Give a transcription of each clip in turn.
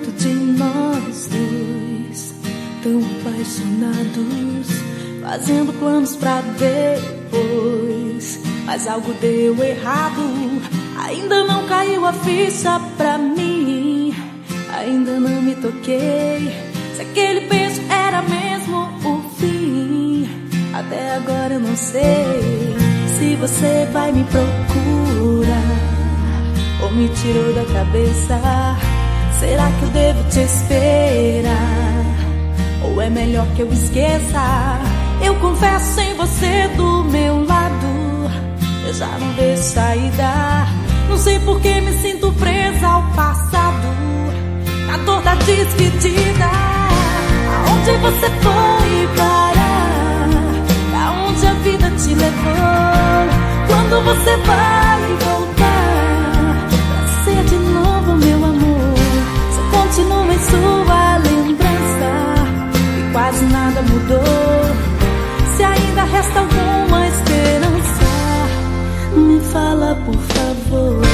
foto de nós dois, tão apaixonados, fazendo planos pra depois. Mas algo deu errado, ainda não caiu a ficha pra mim. Ainda não me toquei se aquele beijo era mesmo o fim. Até agora eu não sei se você vai me procurar ou me tirou da cabeça. Será que eu devo te esperar? Ou é melhor que eu esqueça? Eu confesso, sem você do meu lado, eu já não vejo saída. Não sei por que me sinto presa ao passado, na dor da despedida. Aonde você foi parar? Aonde a vida te levou? Quando você vai voltar pra ser de novo meu amor? Você continua em sua lembrança e quase nada mudou. Se ainda resta alguma esperança, me fala por favor.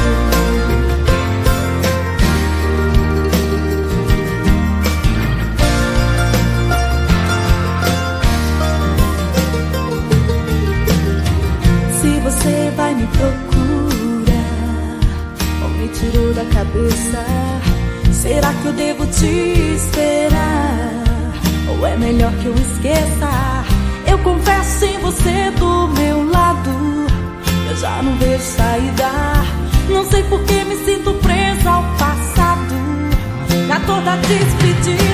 Se você vai me procurar ou me tirou da cabeça, será que eu devo te esperar? Ou é melhor que eu esqueça? Eu confesso, sem você do meu lado, eu já não vejo saída. Não sei por que me sinto presa ao passado, na dor da despedida.